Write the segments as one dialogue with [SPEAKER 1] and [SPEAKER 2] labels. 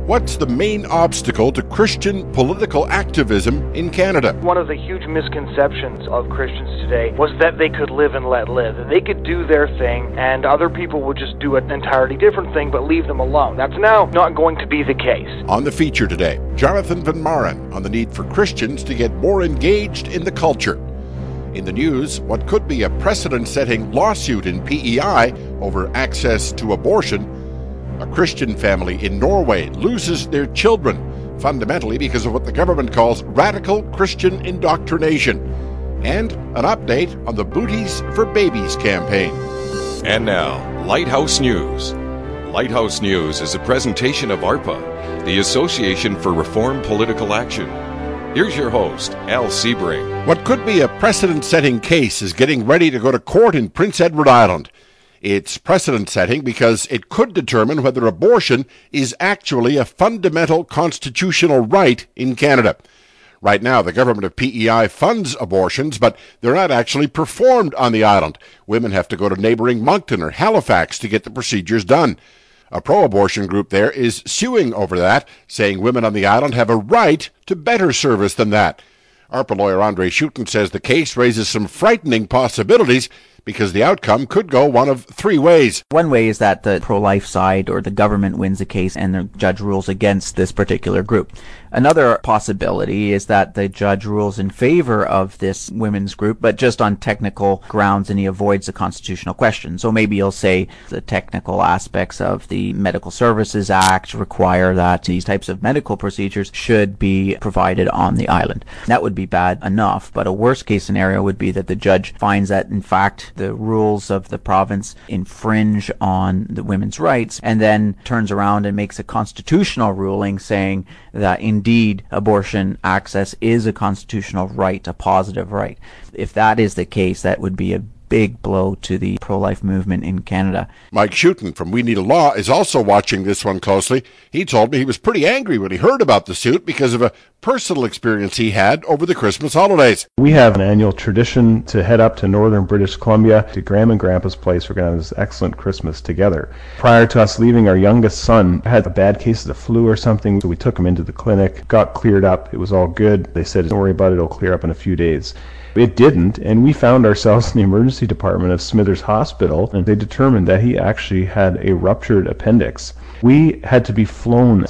[SPEAKER 1] What's the main obstacle to Christian political activism in Canada?
[SPEAKER 2] One of the huge misconceptions of Christians today was that they could live and let live, that they could do their thing and other people would just do an entirely different thing but leave them alone. That's now not going to be the case.
[SPEAKER 1] On the feature today, Jonathan Van Maren on the need for Christians to get more engaged in the culture. In the news, what could be a precedent-setting lawsuit in PEI over access to abortion. A Christian family in Norway loses their children, fundamentally because of what the government calls radical Christian indoctrination. And an update on the Booties for Babies campaign.
[SPEAKER 3] And now, Lighthouse News. Lighthouse News is a presentation of ARPA, the Association for Reform Political Action. Here's your host, Al Sebring.
[SPEAKER 1] What could be a precedent-setting case is getting ready to go to court in Prince Edward Island. It's precedent-setting because it could determine whether abortion is actually a fundamental constitutional right in Canada. Right now, the government of PEI funds abortions, but they're not actually performed on the island. Women have to go to neighboring Moncton or Halifax to get the procedures done. A pro-abortion group there is suing over that, saying women on the island have a right to better service than that. ARPA lawyer Andre Schutten says the case raises some frightening possibilities because the outcome could go one of three ways.
[SPEAKER 4] One way is that the pro-life side or the government wins the case and the judge rules against this particular group. Another possibility is that the judge rules in favor of this women's group, but just on technical grounds, and he avoids the constitutional question. So maybe he'll say the technical aspects of the Medical Services Act require that these types of medical procedures should be provided on the island. That would be bad enough, but a worst case scenario would be that the judge finds that, in fact, the rules of the province infringe on the women's rights, and then turns around and makes a constitutional ruling saying that indeed abortion access is a constitutional right, a positive right. If that is the case, that would be a big blow to the pro-life movement in Canada.
[SPEAKER 1] Mike Schutten from We Need a Law is also watching this one closely. He told me he was pretty angry when he heard about the suit because of a personal experience he had over the Christmas holidays.
[SPEAKER 5] We have an annual tradition to head up to northern British Columbia to Graham and Grandpa's place. We're going to have this excellent Christmas together. Prior to us leaving, our youngest son had a bad case of the flu or something, so we took him into the clinic, got cleared up. It was all good. They said, don't worry about it, it'll clear up in a few days. It didn't, and we found ourselves in the emergency department of Smithers Hospital, and they determined that he actually had a ruptured appendix. We had to be flown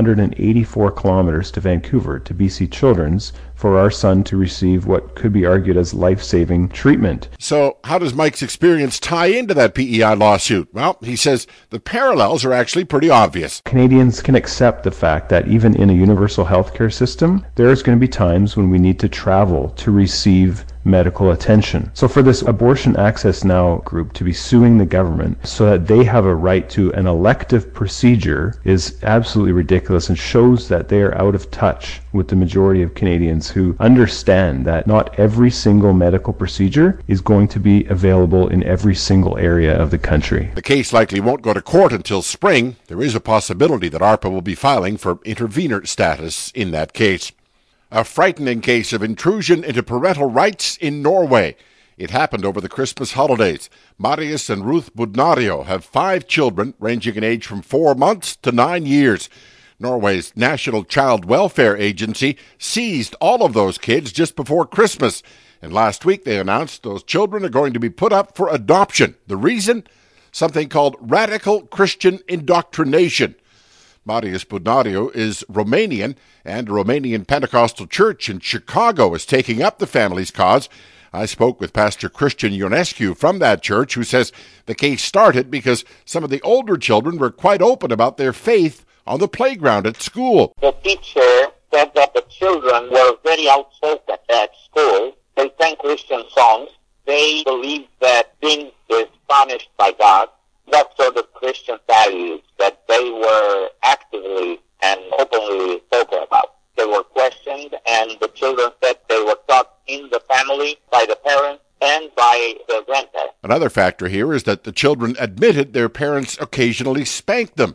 [SPEAKER 5] 684 kilometers to Vancouver to BC Children's for our son to receive what could be argued as life-saving treatment.
[SPEAKER 1] So how does Mike's experience tie into that PEI lawsuit? Well, he says the parallels are actually pretty obvious.
[SPEAKER 5] Canadians can accept the fact that even in a universal healthcare system, there's going to be times when we need to travel to receive medical attention. So for this Abortion Access Now group to be suing the government so that they have a right to an elective procedure is absolutely ridiculous and shows that they are out of touch with the majority of Canadians who understand that not every single medical procedure is going to be available in every single area of the country.
[SPEAKER 1] The case likely won't go to court until spring. There is a possibility that ARPA will be filing for intervenor status in that case. A frightening case of intrusion into parental rights in Norway. It happened over the Christmas holidays. Marius and Ruth Budnario have 5 children ranging in age from 4 months to 9 years. Norway's National Child Welfare Agency seized all of those kids just before Christmas. And last week they announced those children are going to be put up for adoption. The reason? Something called radical Christian indoctrination. Marius Budnario is Romanian, and a Romanian Pentecostal church in Chicago is taking up the family's cause. I spoke with Pastor Christian Ionescu from that church, who says the case started because some of the older children were quite open about their faith on the playground at school.
[SPEAKER 6] The teacher said that the children were very outspoken at school. They sang Christian songs. They believed that sin is punished by God. That sort of Christian values that they were actively and openly spoken about. They were questioned, and the children said they were taught in the family by the parents and by the grandparents.
[SPEAKER 1] Another factor here is that the children admitted their parents occasionally spanked them.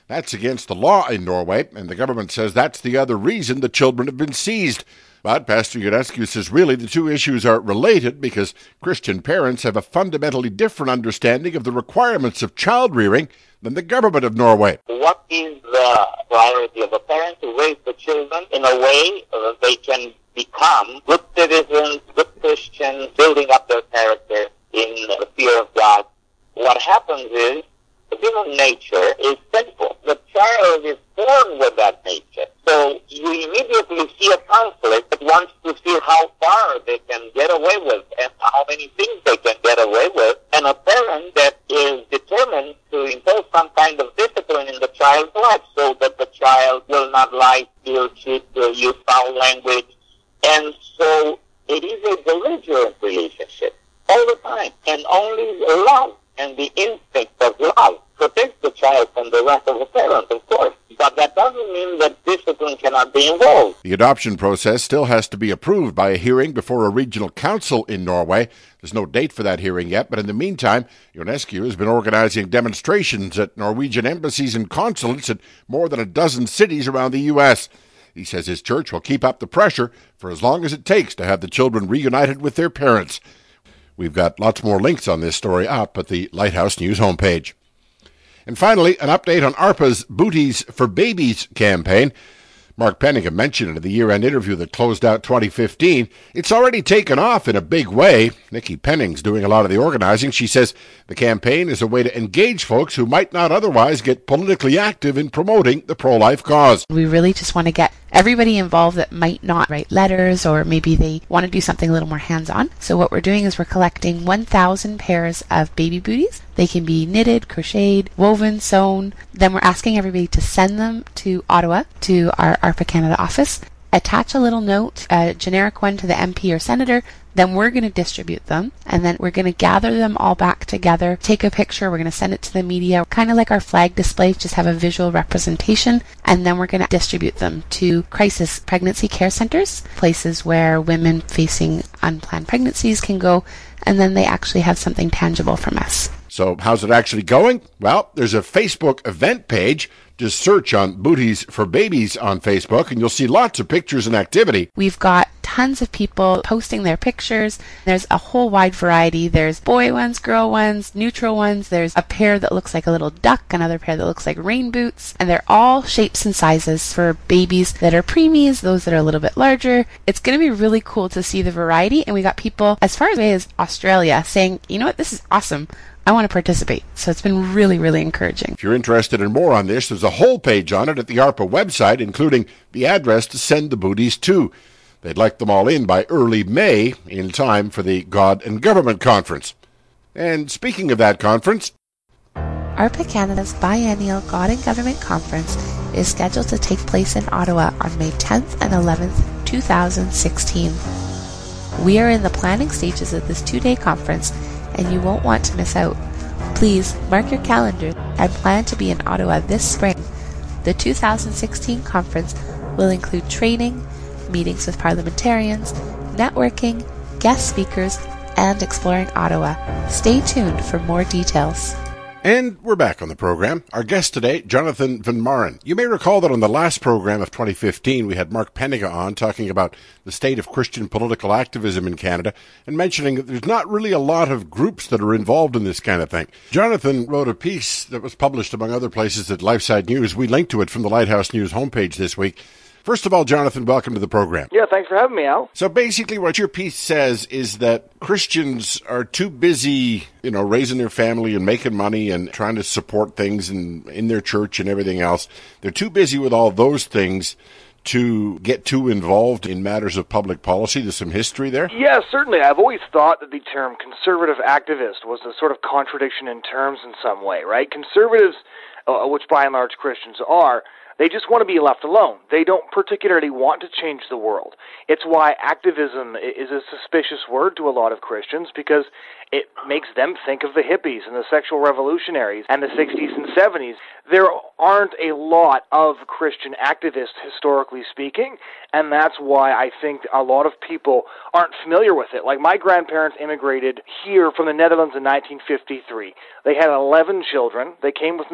[SPEAKER 1] That's against the law in Norway, and the government says that's the other reason the children have been seized. But Pastor Ionescu says really the two issues are related because Christian parents have a fundamentally different understanding of the requirements of child rearing than the government of Norway.
[SPEAKER 6] What is the priority of a parent to raise the children in a way that they can become good citizens, good Christians, building up their character in the fear of God? What happens is the human nature is sinful. The child is born with that nature. So you immediately see a conflict that wants to see how far they can get away with and how many things they can get away with. And a parent that is determined to impose some kind of discipline in the child's life so that the child will not lie, steal, cheat, use foul language. And so it is a belligerent relationship all the time. And only love and the instinct of love protects the child from the wrath of the parent, of course. But that doesn't mean that discipline cannot be involved.
[SPEAKER 1] The adoption process still has to be approved by a hearing before a regional council in Norway. There's no date for that hearing yet, but in the meantime, Ionescu has been organizing demonstrations at Norwegian embassies and consulates in more than a dozen cities around the U.S. He says his church will keep up the pressure for as long as it takes to have the children reunited with their parents. We've got lots more links on this story up at the Lighthouse News homepage. And finally, an update on ARPA's Booties for Babies campaign. Mark Penningham mentioned it in the year-end interview that closed out 2015. It's already taken off in a big way. Nikki Penning's doing a lot of the organizing. She says the campaign is a way to engage folks who might not otherwise get politically active in promoting the pro-life cause.
[SPEAKER 7] We really just want to get everybody involved that might not write letters, or maybe they want to do something a little more hands-on. So what we're doing is we're collecting 1,000 pairs of baby booties. They can be knitted, crocheted, woven, sewn. Then we're asking everybody to send them to Ottawa, to our ARPA Canada office. Attach a little note, a generic one to the MP or senator. Then we're going to distribute them, and then we're going to gather them all back together, take a picture, we're going to send it to the media, kind of like our flag display, just have a visual representation, and then we're going to distribute them to crisis pregnancy care centers, places where women facing unplanned pregnancies can go, and then they actually have something tangible from us.
[SPEAKER 1] So how's it actually going? Well, there's a Facebook event page. Just search on Booties for Babies on Facebook, and you'll see lots of pictures and activity.
[SPEAKER 7] We've got tons of people posting their pictures. There's a whole wide variety. There's boy ones, girl ones, neutral ones. There's a pair that looks like a little duck, another pair that looks like rain boots, and they're all shapes and sizes for babies that are preemies, those that are a little bit larger. It's going to be really cool to see the variety, and we got people as far away as Australia saying, you know what, this is awesome. I want to participate. So it's been really, really encouraging.
[SPEAKER 1] If you're interested in more on this, there's a whole page on it at the ARPA website, including the address to send the booties to. They'd like them all in by early May, in time for the God and Government Conference. And speaking of that conference,
[SPEAKER 7] ARPA Canada's biennial God and Government Conference is scheduled to take place in Ottawa on May 10th and 11th, 2016. We are in the planning stages of this 2-day conference, and you won't want to miss out. Please mark your calendar and plan to be in Ottawa this spring. The 2016 conference will include training, meetings with parliamentarians, networking, guest speakers, and exploring Ottawa. Stay tuned for more details.
[SPEAKER 1] and we're back on the program. Our guest today, Jonathan Van Maren. You may recall that on the last program of 2015, we had Mark Penningham on talking about the state of Christian political activism in Canada and mentioning that there's not really a lot of groups that are involved in this kind of thing. Jonathan wrote a piece that was published, among other places, at LifeSide News. We linked to it from the Lighthouse News homepage this week. First of all, Jonathan, welcome to the program.
[SPEAKER 2] Yeah, thanks for having me, Al.
[SPEAKER 1] So basically what your piece says is that Christians are too busy, raising their family and making money and trying to support things in their church and everything else. They're too busy with all those things to get too involved in matters of public policy. There's some history there?
[SPEAKER 2] Yeah, certainly. I've always thought that the term conservative activist was a sort of contradiction in terms in some way, right? Conservatives, which by and large Christians are, they just want to be left alone. They don't particularly want to change the world. It's why activism is a suspicious word to a lot of Christians, because it makes them think of the hippies and the sexual revolutionaries and the 60s and 70s. There aren't a lot of Christian activists, historically speaking, and that's why I think a lot of people aren't familiar with it. Like, my grandparents immigrated here from the Netherlands in 1953. They had 11 children. They came with no money.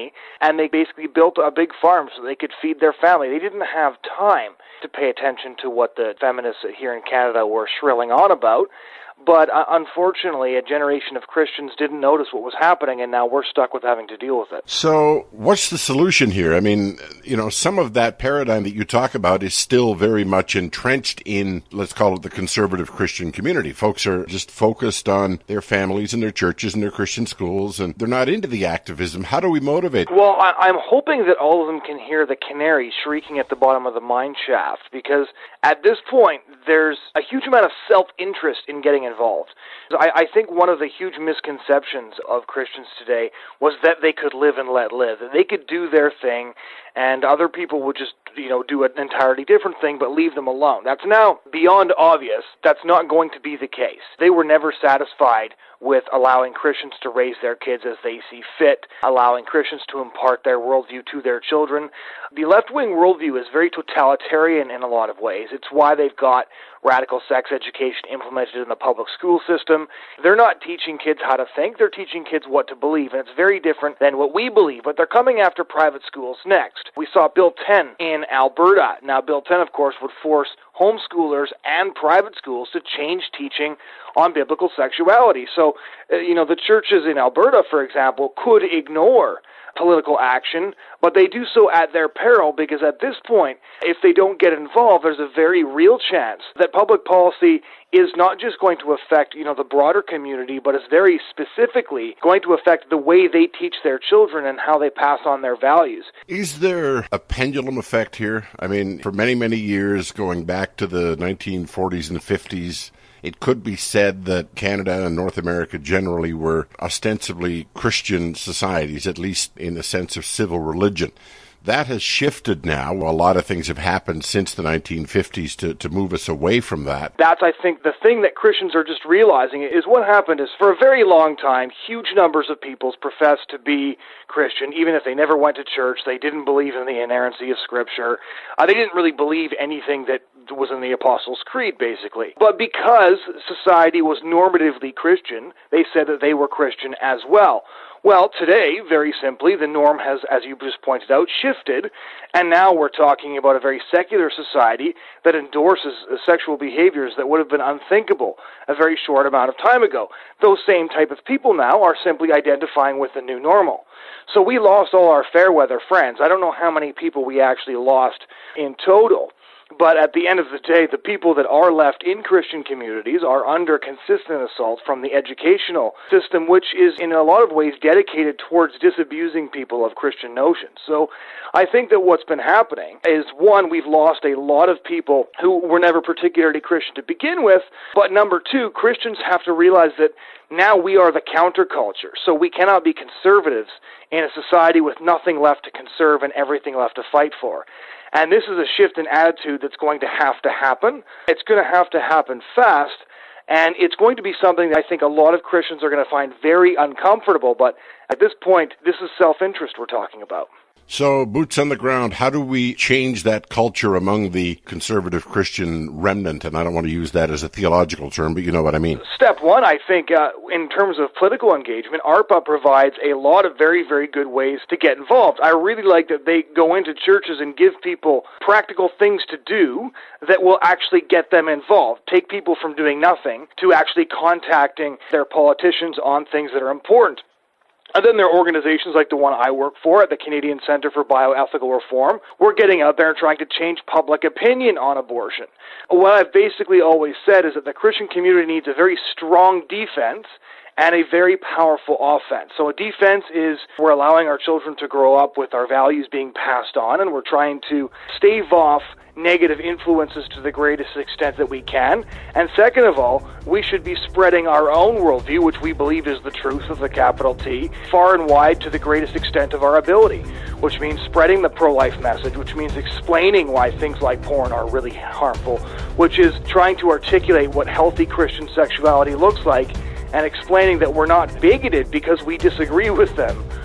[SPEAKER 2] money, and they basically built a big farm so they could feed their family. They didn't have time to pay attention to what the feminists here in Canada were shrilling on about. But unfortunately, a generation of Christians didn't notice what was happening, and now we're stuck with having to deal with it.
[SPEAKER 1] So what's the solution here? I mean, some of that paradigm that you talk about is still very much entrenched in, let's call it, the conservative Christian community. Folks are just focused on their families and their churches and their Christian schools, and they're not into the activism. How do we motivate?
[SPEAKER 2] Well, I'm hoping that all of them can hear the canary shrieking at the bottom of the mine shaft, because at this point, there's a huge amount of self-interest in getting involved. I think one of the huge misconceptions of Christians today was that they could live and let live, that they could do their thing, and other people would just, do an entirely different thing, but leave them alone. That's now beyond obvious. That's not going to be the case. They were never satisfied with allowing Christians to raise their kids as they see fit, allowing Christians to impart their worldview to their children. The left-wing worldview is very totalitarian in a lot of ways. It's why they've got radical sex education implemented in the public school system. They're not teaching kids how to think, they're teaching kids what to believe, and it's very different than what we believe, but they're coming after private schools next. We saw Bill 10 in Alberta. Now, Bill 10, of course, would force homeschoolers and private schools to change teaching on biblical sexuality. So, the churches in Alberta, for example, could ignore political action, but they do so at their peril, because at this point, if they don't get involved, there's a very real chance that public policy is not just going to affect, the broader community, but is very specifically going to affect the way they teach their children and how they pass on their values.
[SPEAKER 1] Is there a pendulum effect here? I mean, for many, many years, going back to the 1940s and 50s, it could be said that Canada and North America generally were ostensibly Christian societies, at least in the sense of civil religion. That has shifted now. A lot of things have happened since the 1950s to move us away from that.
[SPEAKER 2] That's, I think, the thing that Christians are just realizing is what happened is for a very long time, huge numbers of people professed to be Christian, even if they never went to church. They didn't believe in the inerrancy of Scripture. They didn't really believe anything that was in the Apostles' Creed, basically. But because society was normatively Christian, they said that they were Christian as well. Well, today, very simply, the norm has, as you just pointed out, shifted, and now we're talking about a very secular society that endorses sexual behaviors that would have been unthinkable a very short amount of time ago. Those same type of people now are simply identifying with the new normal. So we lost all our fair weather friends. I don't know how many people we actually lost in total. But at the end of the day, the people that are left in Christian communities are under consistent assault from the educational system, which is in a lot of ways dedicated towards disabusing people of Christian notions. So I think that what's been happening is, one, we've lost a lot of people who were never particularly Christian to begin with, but number two, Christians have to realize that now we are the counterculture, so we cannot be conservatives in a society with nothing left to conserve and everything left to fight for. And this is a shift in attitude that's going to happen. It's going to happen fast, and it's going to be something that I think a lot of Christians are going to find very uncomfortable, but at this point, this is self-interest we're talking about.
[SPEAKER 1] So, boots on the ground, how do we change that culture among the conservative Christian remnant? And I don't want to use that as a theological term, but you know what I mean.
[SPEAKER 2] Step one, I think, in terms of political engagement, ARPA provides a lot of very, very good ways to get involved. I really like that they go into churches and give people practical things to do that will actually get them involved. Take people from doing nothing to actually contacting their politicians on things that are important. And then there are organizations like the one I work for at the Canadian Centre for Bioethical Reform. We're getting out there and trying to change public opinion on abortion. What I've basically always said is that the Christian community needs a very strong defense and a very powerful offense. So a defense is we're allowing our children to grow up with our values being passed on, and we're trying to stave off negative influences to the greatest extent that we can. And second of all, we should be spreading our own worldview, which we believe is the truth with a capital T, far and wide to the greatest extent of our ability, which means spreading the pro-life message, which means explaining why things like porn are really harmful, which is trying to articulate what healthy Christian sexuality looks like, and explaining that we're not bigoted because we disagree with them.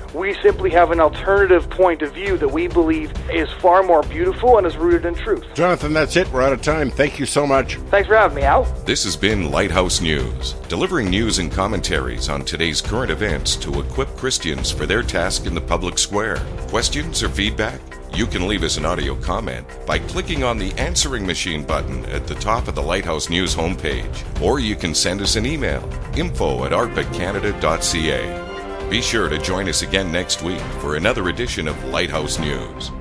[SPEAKER 2] We simply have an alternative point of view that we believe is far more beautiful and is rooted in truth.
[SPEAKER 1] Jonathan, that's it. We're out of time. Thank you so much.
[SPEAKER 2] Thanks for having me, Al.
[SPEAKER 3] This has been Lighthouse News, delivering news and commentaries on today's current events to equip Christians for their task in the public square. Questions or feedback? You can leave us an audio comment by clicking on the answering machine button at the top of the Lighthouse News homepage, or you can send us an email, info@arpacanada.ca. Be sure to join us again next week for another edition of Lighthouse News.